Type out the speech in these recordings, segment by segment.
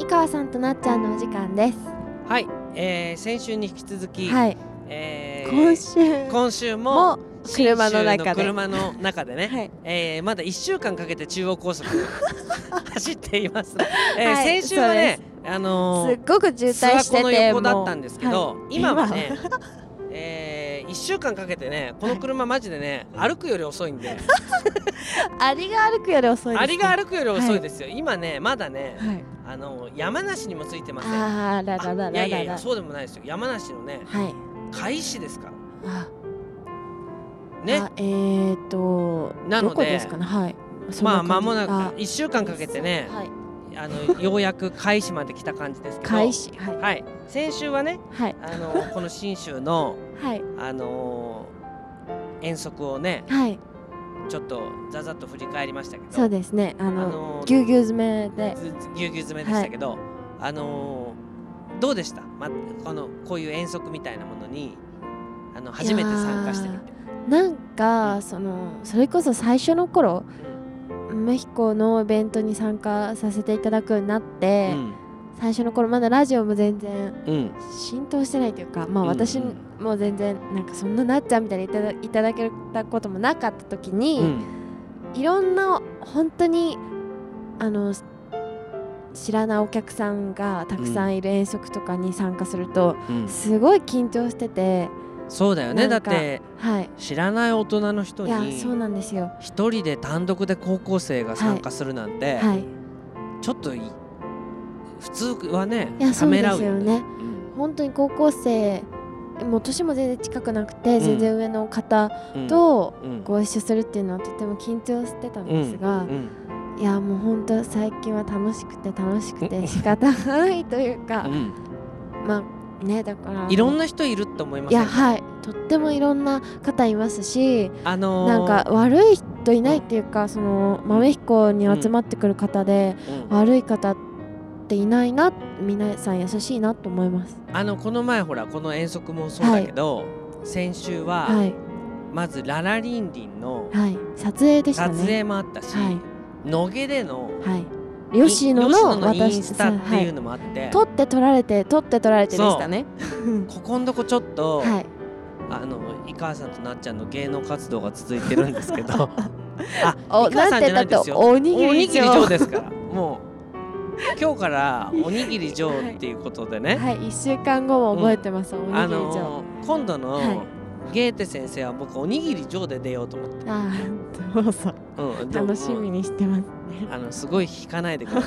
井川さんとなっちゃんのお時間です。 はい、先週に引き続き、 はい、今週も車の中で車の中でね、 はい、 まだ1週間かけて中央高速走っています、 はい、 先週はね、 すっごく渋滞してて、 諏訪湖の横だったんですけど、 はい、 今はね1週間かけてね、この車マジでね、歩くより遅いんでアリが歩くより遅いです、ね、 アリが歩くより遅いですよ、はい、今ねまだね、 はい、 山梨にもついてません。いやそうでもないですよ。山梨のね、はい、甲斐市ですからね。 なのでどこですかね、はい、 まあ間もなく1週間かけてね、はい、ようやく甲斐市まで来た感じですけど、 甲斐市、はい、 はい、先週はね、はい、この信州の、はい、遠足をね、はい、ちょっとざざっと振り返りましたけど、 そうですね、ぎゅうぎゅう詰めでぎゅうぎゅう詰めでしたけど、はい、どうでした、こういう遠足みたいなものに初めて参加してみて。 なんか、それこそ最初の頃、メヒコのイベントに参加させていただくようになって、最初の頃まだラジオも全然浸透してないというか、まあ私も全然なんかそんななっちゃうみたいにいただけたこともなかった時に、いろんな本当に知らないお客さんがたくさんいる遠足とかに参加すると、すごい緊張してて。 そうだよね、だって、はい、知らない大人の人に、いやそうなんですよ、 一人で単独で高校生が参加するなんて、はい、ちょっと普通はね、ためらうよね。 本当に高校生もう年も全然近くなくて、全然上の方とご一緒するっていうのはとても緊張してたんですが、いやもう本当最近は楽しくて仕方ないというか、まあね、だからいろんな人いると思います。 いや、はい、とってもいろんな方いますし、なんか悪い人いないっていうか、メヒコに集まってくる方で、悪い方っていないな、皆さん優しいなと思います。 この前ほらこの遠足もそうだけど、はい、先週は、はい、まずララリンリンの、 はい、撮影でしたね。 撮影もあったし、はい、野毛での、はい、 吉野のインスタっていうのもあって、はい、 撮って撮られてでしたね。 ここんとこちょっと、はい、井川さんとなっちゃんの芸能活動が続いてるんですけど井川さんじゃないですよ、おにぎり嬢ですからもう今日からおにぎり嬢っていうことでね、 はい、1週間後も覚えてます、おにぎり嬢。 今度の、ゲーテ先生は僕おにぎり嬢で出ようと思って。 どうぞ、楽しみにしてますね。 すごい引かないでくださ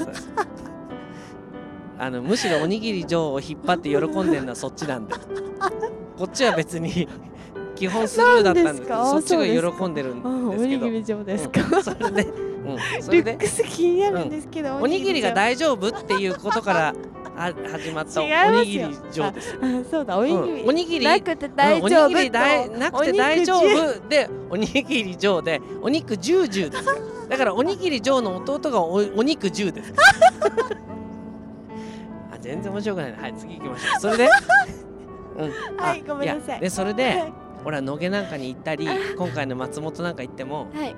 いむしろおにぎり嬢を引っ張って喜んでるのはそっちなんでこっちは別に基本スルーだったんですけど、そっちが喜んでるんですけど。 おにぎり嬢ですか、 それで、 ルックス気になるんですけど、 おにぎりが大丈夫っていうことから始まったおにぎり嬢です。 そうだ、おにぎりなくて大丈夫でおにぎり嬢でお肉ジュージューですよ。だからおにぎり嬢の弟がお肉ジューです。全然面白くない。はい、次行きましょう。それではい、ごめんなさい。 でそれでほら野毛なんかに行ったり、今回の松本なんか行っても、はい、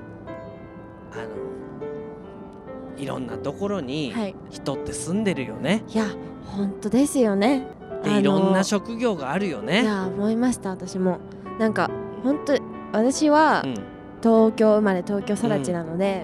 いろんなところに人って住んでるよね。 いや本当ですよね。 でいろんな職業があるよね。 いや思いました。私もなんか本当私は東京生まれ東京育ちなので、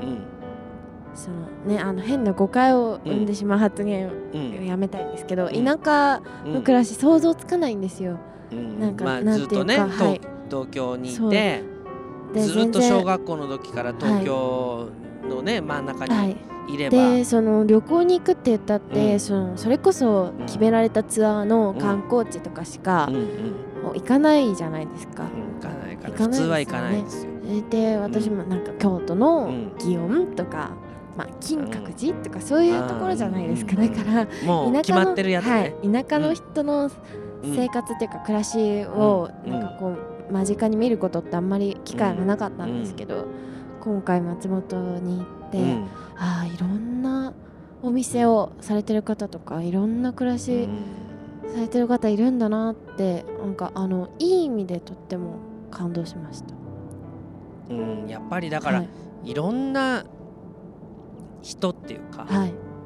変な誤解を生んでしまう発言をやめたいんですけど、田舎の暮らし想像つかないんですよ。なんかずっとね、東京にいて、ずっと小学校の時から東京のね真ん中にいれば、 で旅行に行くって言ったって、それこそ決められたツアーの観光地とかしか行かないじゃないですか。 行かないから普通は行かないですよ。 で私もなんか京都の祇園とか、金閣寺とかそういうところじゃないですか。だからもう決まってるやつね。 田舎の人の生活っていうか暮らしをなんかこう間近に見ることってあんまり機会がなかったんですけど、今回松本に行って、いろんなお店をされてる方とかいろんな暮らしされてる方いるんだなって、なんかいい意味でとっても感動しました。 やっぱりだから、いろんな人っていうか、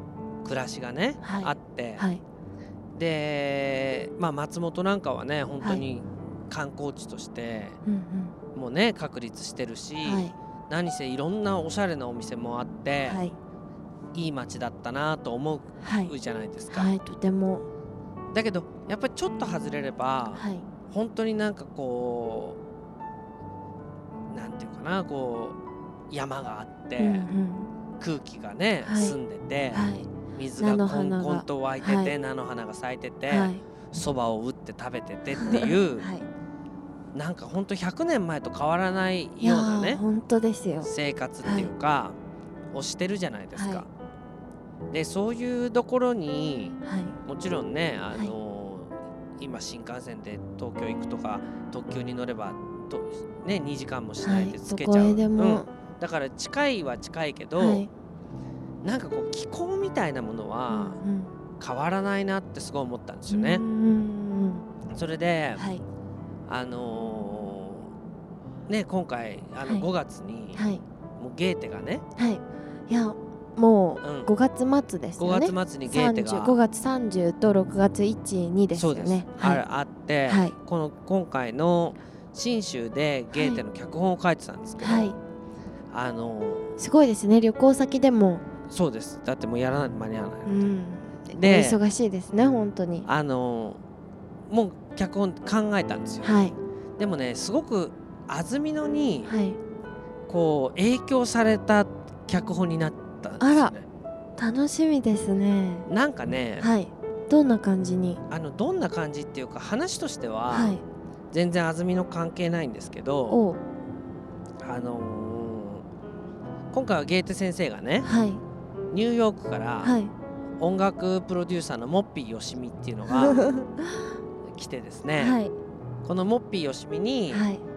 暮らしがね、 はいあって、 はい、 で、松本なんかはね本当に観光地としてもうね確立してるし、 はい、 何せいろんなおしゃれなお店もあって、 はい、 いい街だったなと思はい、 うじゃないですか、 はい、とても、 だけどやっぱりちょっと外れれば、 はい、 本当になんかこうなんていうかな、こう山があって、空気がね、澄んでて、水がコンコンと湧いてて、菜の花が咲いてて、そばを打って食べててっていう、なんか本当100年前と変わらないようなね、 本当ですよ、 生活っていうか、をしてるじゃないですか。でそういうところに、もちろんね、今新幹線で東京行くとか特急に乗れば2時間もしないでつけちゃう、だから近いは近いけど、なんかこう気候みたいなものは変わらないなってすごい思ったんですよね。それで、今回5月にもうゲーテがね、 いやもう5月末ですよね。 5月末にゲーテが 5月30と6月1、2ですよね。 あって、今回の信州でゲーテの脚本を書いてたんですけど、 すごいですね、旅行先でも。 そうです、だってもうやらないと間に合わない、 で忙しいですね本当に。 もう脚本考えたんですよ、でもねすごく安曇野にこう影響された脚本になったんですよね。 楽しみですね。なんかね、 どんな感じに、 どんな感じっていうか話としては、全然安曇野関係ないんですけど、今回はゲーテ先生がね、ニューヨークから、音楽プロデューサーのモッピーよしみっていうのが来てですね、このモッピーよしみに、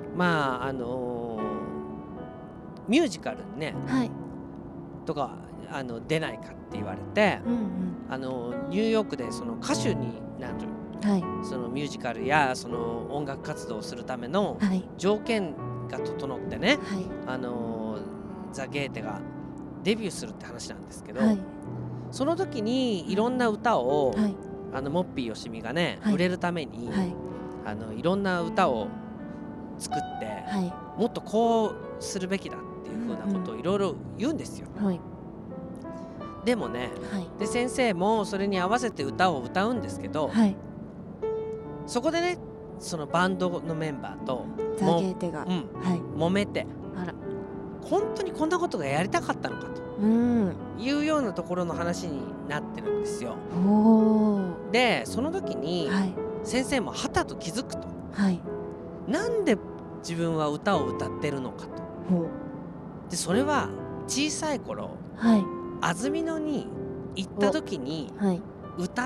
ミュージカルにね、とか出ないかって言われて、ニューヨークでその歌手になる、そのミュージカルやその音楽活動をするための条件が整ってね、ザ・ゲーテがデビューするって話なんですけど、その時にいろんな歌を、モッピーよしみがね、売れるために、いろんな歌を作って、もっとこうするべきだっていうふうなことをいろいろ言うんですよ。でもね、で先生もそれに合わせて歌を歌うんですけど、そこでねそのバンドのメンバーとザ・ゲーテが揉めて、本当にこんなことがやりたかったのかというようなところの話になってるんですよ。でその時に先生もはたと気づくと、なんで自分は歌を歌ってるのかと。でそれは小さい頃、安曇野に行った時に歌った、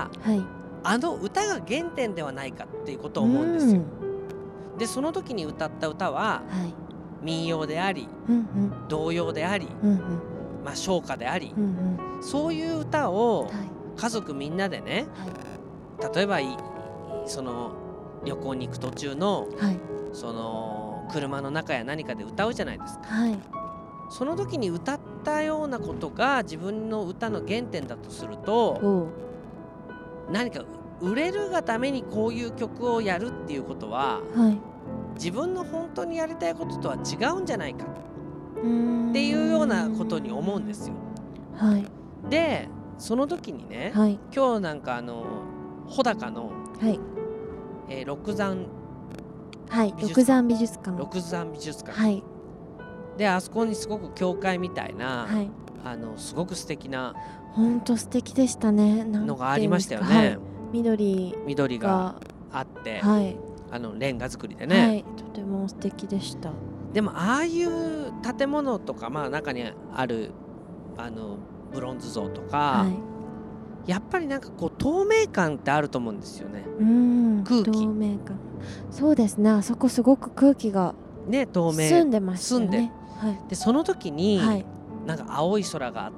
あの歌が原点ではないかっていうことを思うんですよ。でその時に歌った歌は、民謡であり、童謡であり、唱歌であり、そういう歌を家族みんなでね、例えばその旅行に行く途中の、その車の中や何かで歌うじゃないですか。その時に歌ったようなことが自分の歌の原点だとすると、何か売れるがためにこういう曲をやるっていうことは、自分の本当にやりたいこととは違うんじゃないかっていうようなことに思うんですよ。でその時にね、今日なんか穂高の、六山美術館、であそこにすごく教会みたいな、すごく素敵な本当素敵でしたねのがありましたよね。 緑があって、レンガ造りでね、 とても素敵でした。 でもああいう建物とか、中にあるブロンズ像とか、やっぱりなんかこう透明感ってあると思うんですよね。空気、 透明感、そうですね。あそこすごく空気が透明、 澄んでましたよね。 でその時に、なんか青い空があって、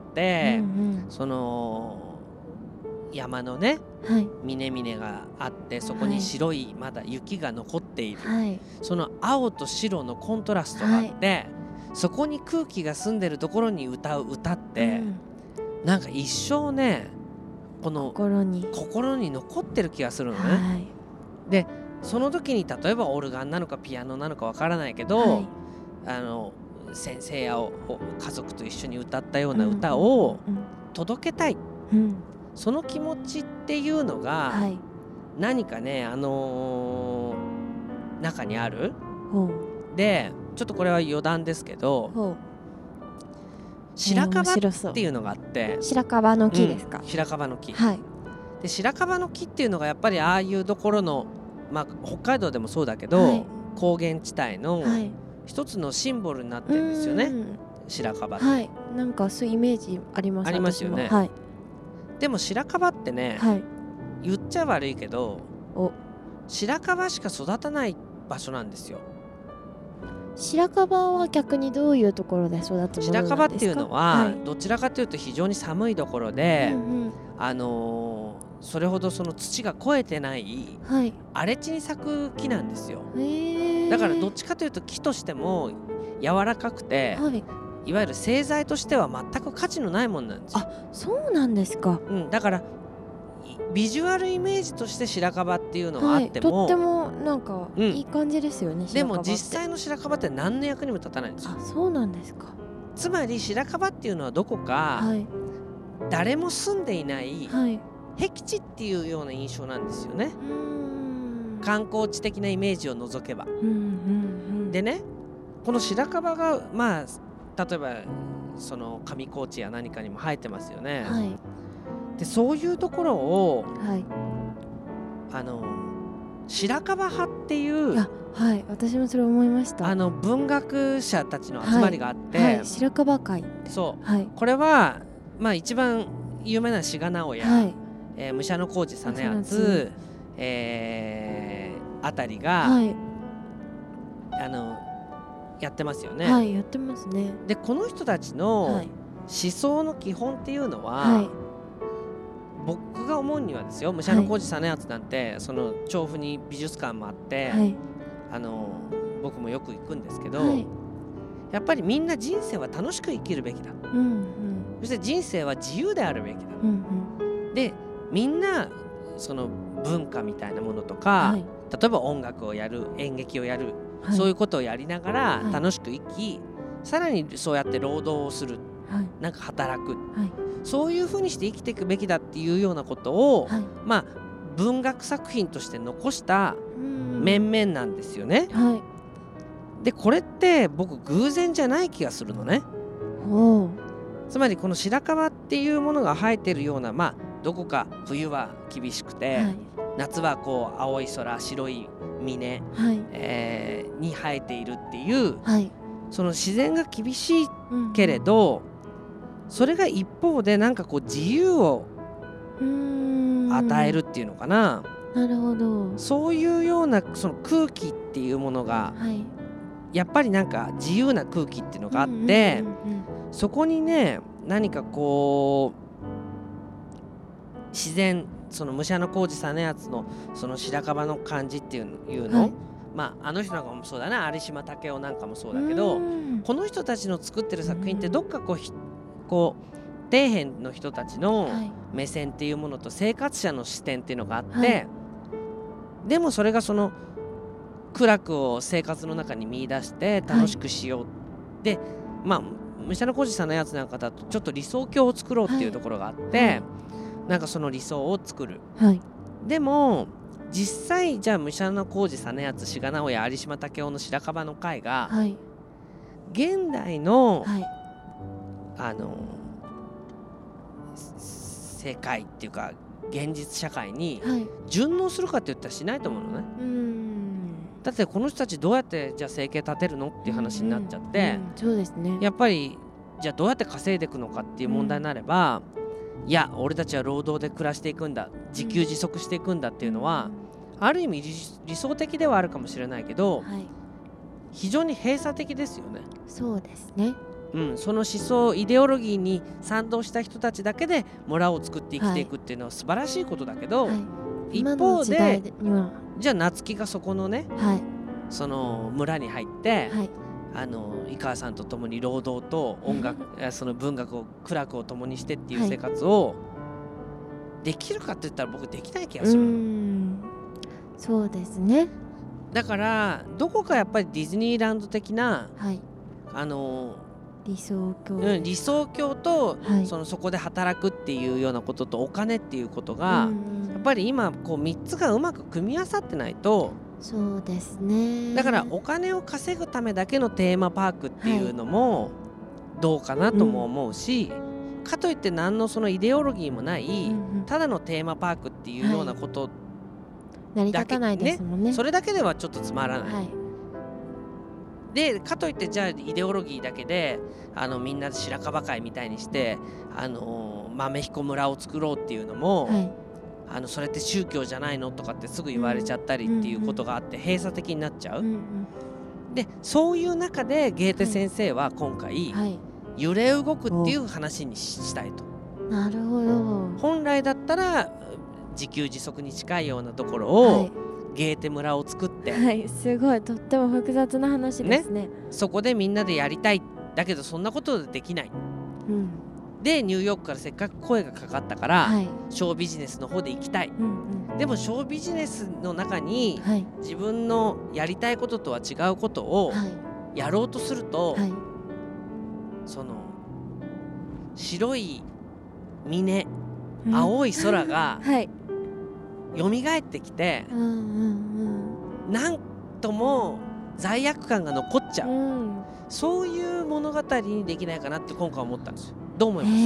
その山のね、峰々があって、そこに白いまだ雪が残っている、その青と白のコントラストがあって、そこに空気が澄んでるところに歌う歌って、 なんか一生ねこの心に残ってる気がするのね。 はい、 でその時に例えばオルガンなのかピアノなのかわからないけど、 はい、 先生や家族と一緒に歌ったような歌を届けたい、 うん、 その気持ちっていうのが何かね、中にある。でちょっとこれは余談ですけど、白樺っていうのがあって、 白樺の木ですか？ 白樺の木、 はい、 で白樺の木っていうのがやっぱりああいうところの、まあ、北海道でもそうだけど、 はい、 高原地帯の一つのシンボルになってるんですよね、白樺って。 はい、なんかそういうイメージあります。 ありますよね、 はい、 でも白樺ってね、 はい、 言っちゃ悪いけど白樺しか育たない場所なんですよ。 白樺は逆にどういうところで育つものなんですか？ 白樺っていうのは、どちらかというと非常に寒いところで、それほどその土が肥えてない、荒れ地に咲く木なんですよ。だからどっちかというと木としても柔らかくて、いわゆる製材としては全く価値のないものなんですよ。 あ、そうなんですか。 だからビジュアルイメージとして白樺っていうのはあっても、 とってもなんかいい感じですよね。 でも実際の白樺って何の役にも立たないんですよ。 あ、そうなんですか。 つまり白樺っていうのはどこか誰も住んでいない僻地っていうような印象なんですよね。観光地的なイメージを除けば。でね、この白樺がまあ例えばその上高地や何かにも生えてますよね。でそういうところを、白樺派っていう、 私もそれ思いました。 文学者たちの集まりがあって、 白樺会。 そう、これは、まあ、一番有名な志賀直哉、武者小路実篤、あたりが、やってますよね。 やってますね。 でこの人たちの思想の基本っていうのは、僕が思うにはですよ、武者小路実篤なんてその調布に美術館もあって、僕もよく行くんですけど、やっぱりみんな人生は楽しく生きるべきだ、そして人生は自由であるべきだ、でみんなその文化みたいなものとか、例えば音楽をやる、演劇をやる、そういうことをやりながら楽しく生き、さらにそうやって労働をする、なんか働く、そういうふうにして生きていくべきだっていうようなことを、まあ文学作品として残した面々なんですよね。でこれって僕偶然じゃない気がするのね。つまりこの白樺っていうものが生えてるような、まあどこか冬は厳しくて、夏はこう青い空、白い峰、に生えているっていう、その自然が厳しいけれど、それが一方でなんかこう自由を与えるっていうのかな。 なるほど。 そういうようなその空気っていうものが、やっぱりなんか自由な空気っていうのがあって、そこにね何かこう自然、その武者小路実篤のその白樺の感じっていうの、まああの人なんかもそうだな、有島武雄なんかもそうだけど、この人たちの作ってる作品ってどっかこう底辺の人たちの目線っていうものと生活者の視点っていうのがあって、でもそれがその苦楽を生活の中に見出して楽しくしよう、でまあ武者小路実篤なんかだとちょっと理想郷を作ろうっていうところがあって、なんかその理想を作る、でも実際じゃあ武者小路実篤、志賀直哉、有島武雄の白樺の会が、現代の、世界っていうか現実社会に順応するかって言ったらしないと思うのね。だってこの人たちどうやってじゃあ生計立てるのっていう話になっちゃって、やっぱりじゃあどうやって稼いでいくのかっていう問題になれば、いや俺たちは労働で暮らしていくんだ、自給自足していくんだっていうのは、ある意味理想的ではあるかもしれないけど、非常に閉鎖的ですよね。 そうですね。 その思想イデオロギーに賛同した人たちだけで村を作って生きていくっていうのは素晴らしいことだけど、一方でじゃあ夏希がそこのね、その村に入って、 井川さんと共に労働と音楽その文学を苦楽を共にしてっていう生活をできるかって言ったら僕できない気がする。 そうですね。 だからどこかやっぱりディズニーランド的な、 理想郷、 理想郷と、そこで働くっていうようなこととお金っていうことが、やっぱり今こう3つがうまく組み合わさってないと。 そうですね。 だからお金を稼ぐためだけのテーマパークっていうのもどうかなとも思うし、かといって何のそのイデオロギーもない、ただのテーマパークっていうようなことだけ、 成り立たないですもんね。 それだけではちょっとつまらない、でかといってじゃあイデオロギーだけでみんな白樺会みたいにして豆彦村を作ろうっていうのも、それって宗教じゃないのとかってすぐ言われちゃったりっていうことがあって閉鎖的になっちゃう、でそういう中でゲーテ先生は今回、揺れ動くっていう話にしたいと。 なるほど。 本来だったら自給自足に近いようなところを、ゲーテ村を作って、 すごいとっても複雑な話ですね。 そこでみんなでやりたい、だけどそんなことできない、でニューヨークからせっかく声がかかったから、ショービジネスの方で行きたい、でもショービジネスの中に、自分のやりたいこととは違うことをやろうとすると、その白い峰、青い空が蘇ってきて、なんとも罪悪感が残っちゃう、そういう物語にできないかなって今回思ったんですよ。どう思います？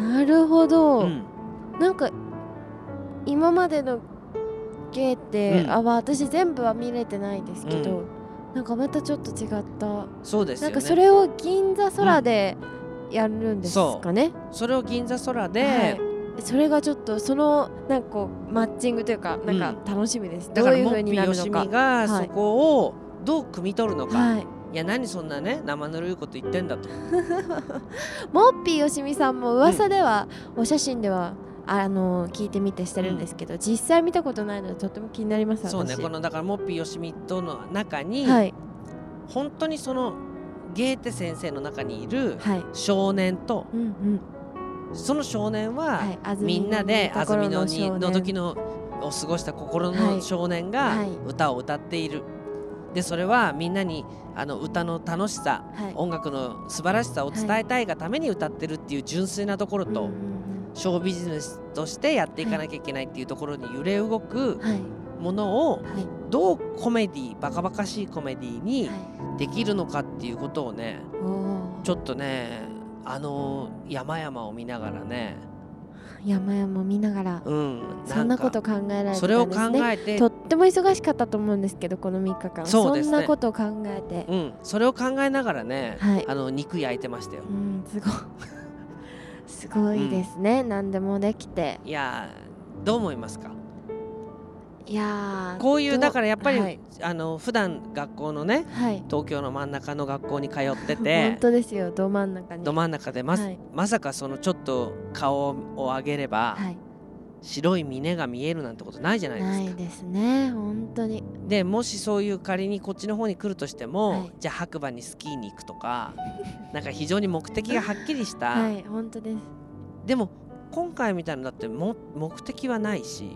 なるほど、なんか今までのゲーテ、私全部は見れてないですけど、なんかまたちょっと違った。 そうですよね。 なんかそれを銀座空でやるんですかね。 それを銀座空で、 それがちょっとそのなんかこうマッチングというかなんか楽しみです。 だからモッピーよしみがそこをどう汲み取るのか。いや何そんなね生ぬるいこと言ってんだと。 モッピーよしみさんも噂では、お写真では聞いてみてしてるんですけど、実際見たことないのでとっても気になります。 そうね、このだからモッピーよしみとの中に、本当にそのゲーテ先生の中にいる少年と、その少年は、みんなで安曇野にの時のを過ごした心の少年が歌を歌っている。でそれはみんなに歌の楽しさ、音楽の素晴らしさを伝えたいがために歌ってるっていう純粋なところと、ショービジネスとしてやっていかなきゃいけないっていうところに揺れ動くものをどうコメディ、バカバカしいコメディにできるのかっていうことをね、ちょっとね山々を見ながらね、 山々見ながら、そんなこと考えられてたんですね。 それを考えてとっても忙しかったと思うんですけど、この3日間そんなことを考えて、 それを考えながらね、肉焼いてましたよ。 すごいですね、何でもできて。 いやどう思いますか？ いやこういうだからやっぱり、普段学校のね、東京の真ん中の学校に通ってて本当ですよ、ど真ん中に、 ど真ん中でまさかそのちょっと顔を上げれば、白い峰が見えるなんてことないじゃないですか。 ないですね、本当に。 でもしそういう仮にこっちの方に来るとしても、じゃあ白馬にスキーに行くとかなんか非常に目的がはっきりした本当です。 でも今回みたいなだって目的はないし、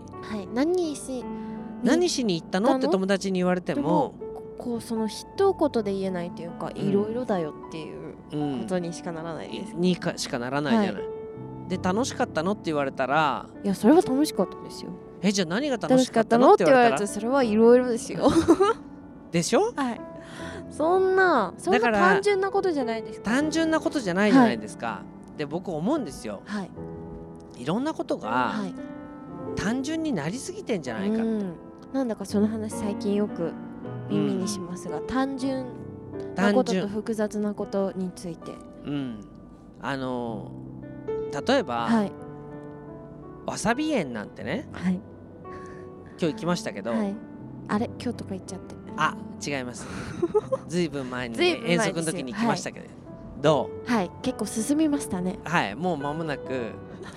何しに行ったのって友達に言われてもこうその一言で言えないというか、いろいろだよっていうことにしかならないです。 にしかならないじゃない。で楽しかったのって言われたら、 いやそれは楽しかったですよ。 じゃあ何が楽しかったのって言われたら、 それはいろいろですよ。 でしょ？ そんな単純なことじゃないですか。 単純なことじゃないじゃないですか。で僕思うんですよ。いろんなことが単純になりすぎてんじゃないかって。 なんだかその話最近よく耳にしますが、単純なことと複雑なことについて。 例えば、わさび園なんてね、今日行きましたけど、 あれ今日とか行っちゃって。 違います。ずいぶん前に遠足の時に行きましたけど、どう？ 結構進みましたね。 もう間もなく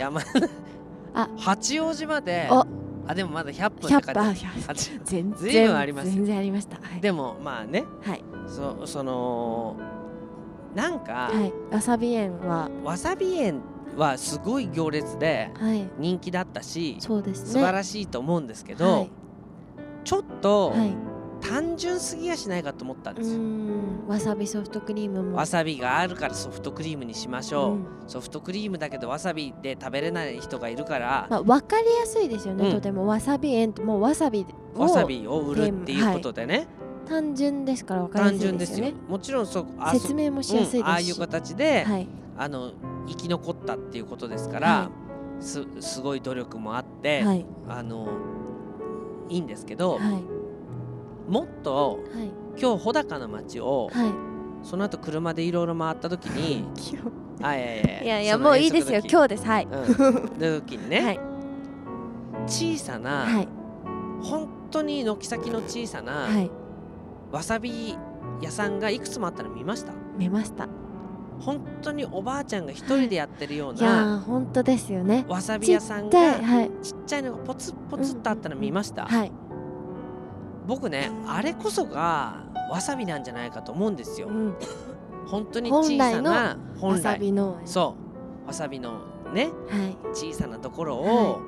八王子まで、でもまだ100分って感じ。 全然あります。 全然ありました。 でもまあね、 そのなんか、 はい、わさび園はすごい行列で人気だったし、 そうですね、 素晴らしいと思うんですけど、ちょっと、単純すぎやしないかと思ったんですよ。 わさびソフトクリームもわさびがあるからソフトクリームにしましょう、ソフトクリームだけどわさびで食べれない人がいるから、 分かりやすいですよね、とてもわさび園ってもうわさびを売るっていうことでね、 単純ですから分かりやすいですよね。 もちろん説明もしやすいですし、 ああいう形で、生き残ったっていうことですから、すごい努力もあって、いいんですけど、もっと、今日穂高の町を、その後車でいろいろ回った時にいやもういいですよ、今日です。 の時にね、小さな、本当に軒先の小さな、わさび屋さんがいくつもあったの見ました？ 見ました。 本当におばあちゃんが一人でやってるような、 いや本当ですよね、 わさび屋さんがちっちゃいのがポツポツっとあったの見ました。僕ね、あれこそがわさびなんじゃないかと思うんですよ。本当に小さなわさびのわさびのね、小さなところを、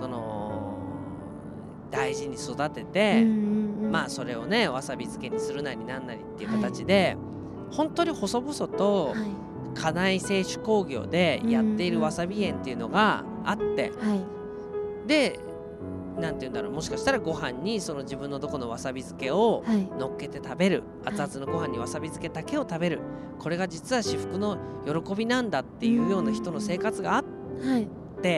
大事に育てて、それをねわさび漬けにするなりなんなりっていう形で、本当に細々と家内製手工業でやっているわさび園っていうのがあって、でなんて言うんだろう、もしかしたらご飯にその自分のとこのわさび漬けを乗っけて食べる、熱々のご飯にわさび漬けだけを食べる、これが実は至福の喜びなんだっていうような人の生活があって、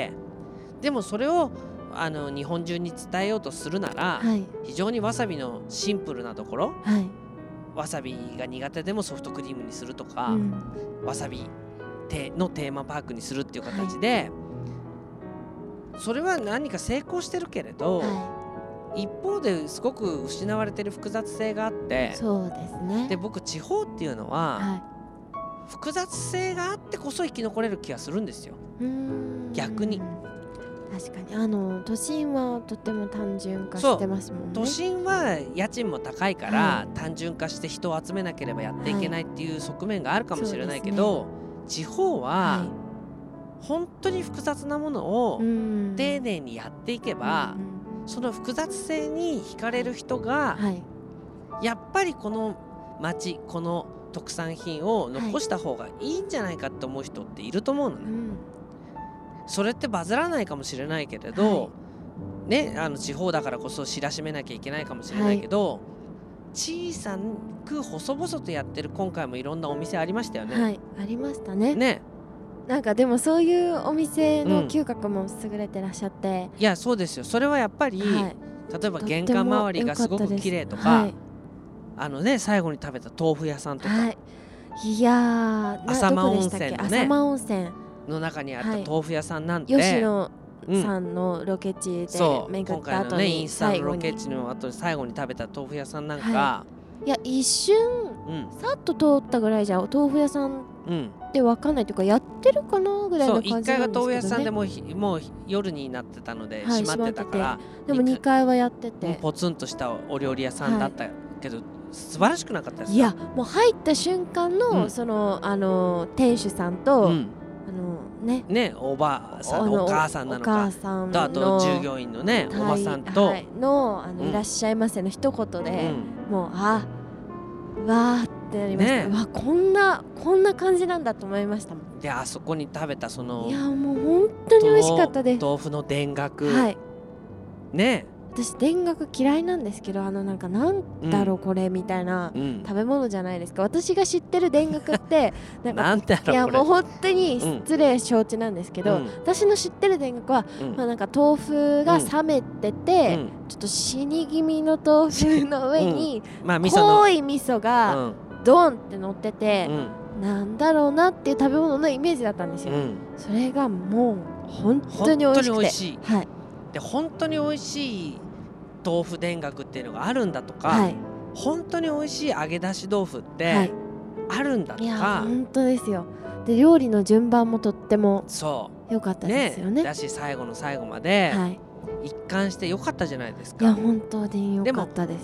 でもそれを日本中に伝えようとするなら、非常にわさびのシンプルなところ、わさびが苦手でもソフトクリームにするとか、わさびのテーマパークにするっていう形で、それは何か成功してるけれど、一方ですごく失われてる複雑性があって、 そうですね。 で僕地方っていうのは、複雑性があってこそ生き残れる気がするんですよ。逆に。 確かに都心はとても単純化してますもんね。 都心は家賃も高いから、単純化して人を集めなければやっていけないっていう側面があるかもしれないけど、地方は、本当に複雑なものを丁寧にやっていけば、その複雑性に惹かれる人が、やっぱりこの町、この特産品を残した方がいいんじゃないかって思う人っていると思うのね。それってバズらないかもしれないけれど、地方だからこそ知らしめなきゃいけないかもしれないけど、小さく細々とやってる今回もいろんなお店ありましたよね。 ありましたね。なんかでもそういうお店の嗅覚も優れてらっしゃって、 いやそうですよ。それはやっぱり、例えば玄関周りがすごく綺麗とか、最後に食べた豆腐屋さんとか、 いや浅間温泉のね、 浅間温泉の中にあった豆腐屋さんなんて、 吉野さんのロケ地で巡った後に、 インスタのロケ地の後に最後に食べた豆腐屋さんなんか、 いや一瞬、さっと通ったぐらいじゃお豆腐屋さんって分かんないというか、やってるかなぐらいの感じなんですけどね。 1階が豆腐屋さんでもう夜になってたので閉まってたから、 でも2階はやっててポツンとしたお料理屋さんだったけど、素晴らしくなかったですか？ いやもう入った瞬間の、その店主さんと、おばあさん、お母さんなのかと、あと従業員のねおばさんといらっしゃいませの一言で、もううわーってなりました。こんな感じなんだと思いましたもん。 であそこに食べたその、 いやもう本当に美味しかったです。 豆腐の田楽、私田楽嫌いなんですけど、なんだろうこれみたいな食べ物じゃないですか。私が知ってる田楽ってなんだろうこれ、 いやもう本当に失礼承知なんですけど、私の知ってる田楽は、なんか豆腐が冷めてて、ちょっと死に気味の豆腐の上に、濃い味噌がドンって乗ってて、なんだろうなっていう食べ物のイメージだったんですよ。それがもう本当に美味しくて、 で本当に美味しい豆腐田楽っていうのがあるんだとか、本当に美味しい揚げ出し豆腐ってあるんだとか、いや本当ですよ。で料理の順番もとっても良かったですよね。 だし最後の最後まで一貫して良かったじゃないですか。 いや本当に良かったです。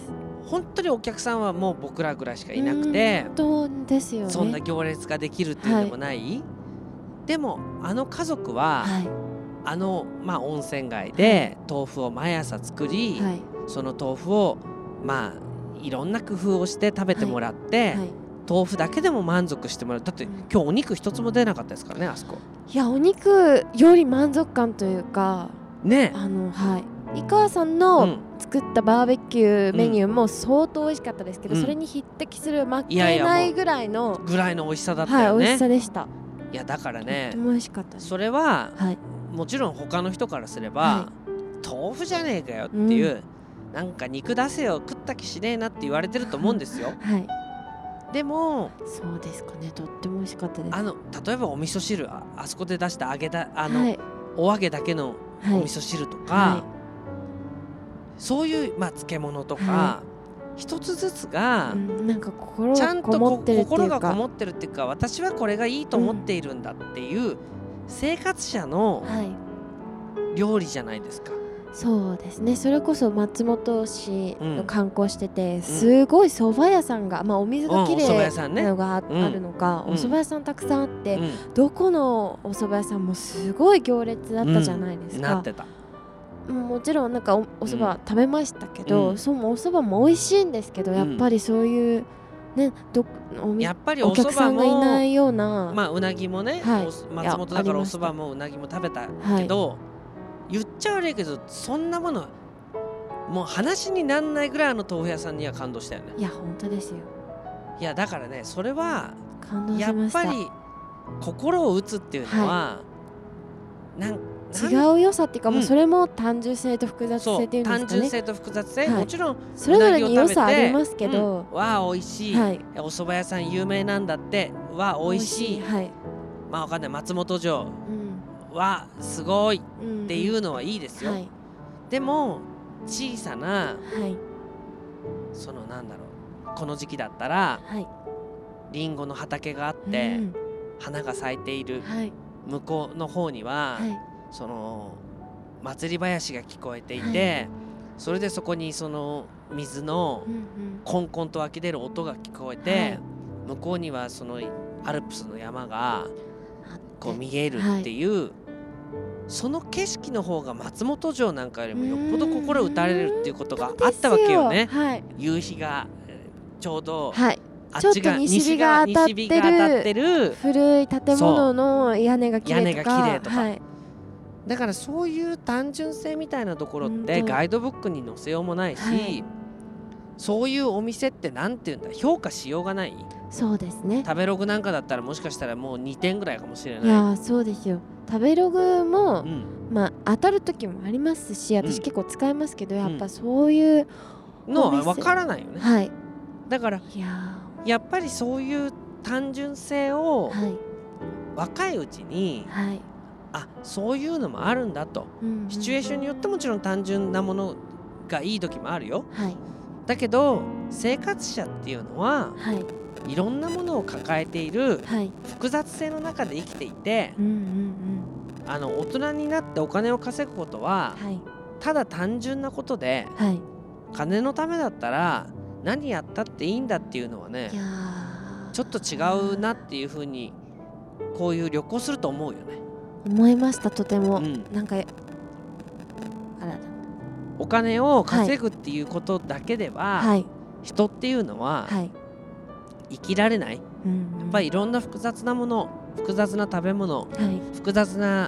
本当にお客さんはもう僕らぐらいしかいなくて、 ですよね、 そんな行列ができるっていうのもない、でもあの家族は、温泉街で豆腐を毎朝作り、その豆腐をいろんな工夫をして食べてもらって、豆腐だけでも満足してもらう。だって今日お肉一つも出なかったですからね、あそこ。 いや、お肉より満足感というかね、 井川さんの作ったバーベキューメニューも相当美味しかったですけど、それに匹敵する負けないぐらいの美味しさだったよね。 美味しさでした。 いやだからね、 とても美味しかったです。 それは、もちろん他の人からすれば、豆腐じゃねえかよっていう、なんか肉出せよ、食った気しねえなって言われてると思うんですよ。でもそうですかね、とっても美味しかったです。 例えばお味噌汁、あそこで出したお揚げだけのお味噌汁とか、そういう漬物とか、一つずつがなんかちゃんと心がこもっってるっていうか、私はこれがいいと思っているんだっていう生活者の料理じゃないですか。 そうですね。それこそ松本市の観光してて、すごい蕎麦屋さんが、お水がきれいなのがあるのか、お蕎麦屋さんたくさんあって、どこのお蕎麦屋さんもすごい行列だったじゃないですか。 なってた。 もちろんなんかお蕎麦食べましたけど、お蕎麦も美味しいんですけど、やっぱりそういうね、 やっぱりお客さんがいないような、 うなぎもね、松本だからお蕎麦もうなぎも食べたけど、言っちゃ悪いけど、そんなものもう話にならないぐらいの豆腐屋さんには感動したよね。 いや本当ですよ。 いやだからね、それは感動しました。 やっぱり心を打つっていうのは、 違う良さっていうか、それも単純性と複雑性っていうんですかね。 単純性と複雑性、もちろんそれぞれに良さありますけど、 わあ美味しい、お蕎麦屋さん有名なんだって、わあ美味しい、わかんない、松本城はすごいっていうのはいいですよ。でも小さな、そのなんだろう、この時期だったら、リンゴの畑があって、花が咲いている、向こうの方には、その祭り囃子が聞こえていて、それでそこにその水のコンコンと湧き出る音が聞こえて、向こうにはそのアルプスの山がこう見えるっていう、その景色の方が松本城なんかよりもよっぽど心打たれるっていうことがあったわけよね。夕日がちょうど、 ちょっと西日が当たってる古い建物の屋根が綺麗とか、 だからそういう単純性みたいなところってガイドブックに載せようもないし、そういうお店ってなんていうんだ、評価しようがない。 そうですね。 食べログなんかだったらもしかしたらもう2点ぐらいかもしれない。 いやそうですよ。食べログも、当たる時もありますし、私結構使いますけど、やっぱそういうのは分からないよね。だからやっぱりそういう単純性を若いうちに、そういうのもあるんだと、シチュエーションによってもちろん単純なものがいい時もあるよ。だけど生活者っていうのは、いろんなものを抱えている複雑性の中で生きていて、大人になってお金を稼ぐことは、ただ単純なことで、金のためだったら何やったっていいんだっていうのはね、ちょっと違うなっていうふうに、こういう旅行すると思うよね。 思いました。とても、なんかお金を稼ぐっていうことだけでは、人っていうのは生きられない。やっぱりいろんな複雑なもの、複雑な食べ物、複雑な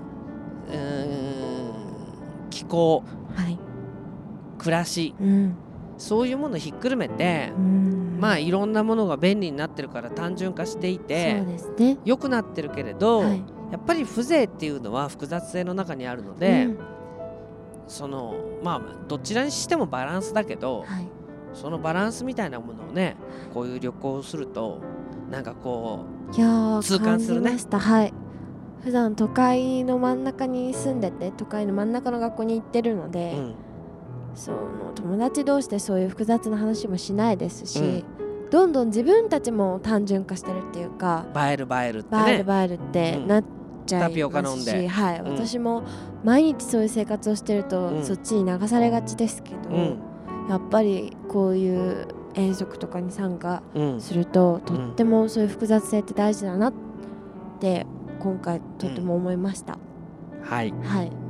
気候、暮らし、そういうものをひっくるめて、いろんなものが便利になってるから単純化していて、良くなってるけれど、やっぱり風情っていうのは複雑性の中にあるので、そのどちらにしてもバランスだけど、そのバランスみたいなものをね、こういう旅行をするとなんかこう痛感するね。 普段都会の真ん中に住んでて、都会の真ん中の学校に行ってるので、その友達同士でそういう複雑な話もしないですし、どんどん自分たちも単純化してるっていうか、 映えるってね、 映えるってなっちゃいますし、私も毎日そういう生活をしてると、そっちに流されがちですけど、 やっぱりこういう遠足とかに参加すると、とってもそういう複雑性って大事だなって今回とても思いました。 はい、 はい